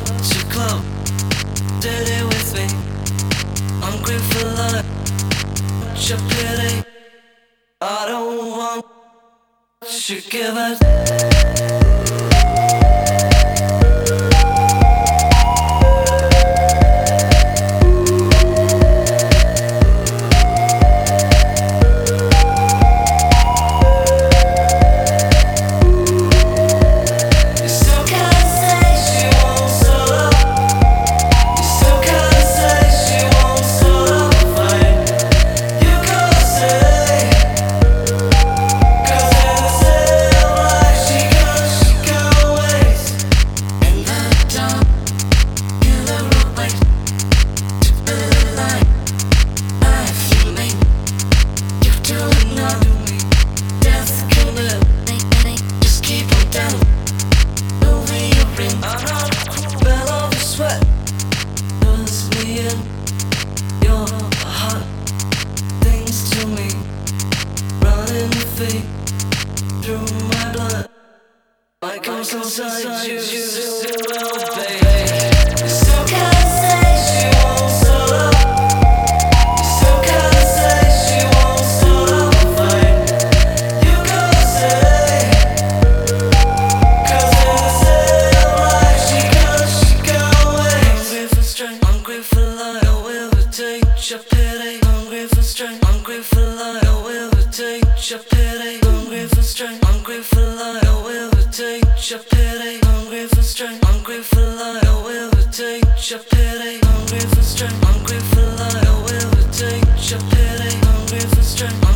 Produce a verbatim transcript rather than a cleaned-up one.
too close. Did it with me. Hungry for love. Your pity. I don't want to give it. Through my blood, like I'm so inside you, still baby. You still can't say she won't stop up. You still can't say she won't stop up a fight. You gotta say, 'cause in the same life she got, she got ways. Hungry for strength, hungry for life. I will take your pity. Hungry for strength, hungry for life. I will take your pity. Hungry for strength, hungry for life. I will take your pity. Hungry for strength, hungry for life. I will take your pity. Hungry for strength, hungry for life. I will take your pity. Hungry for strength.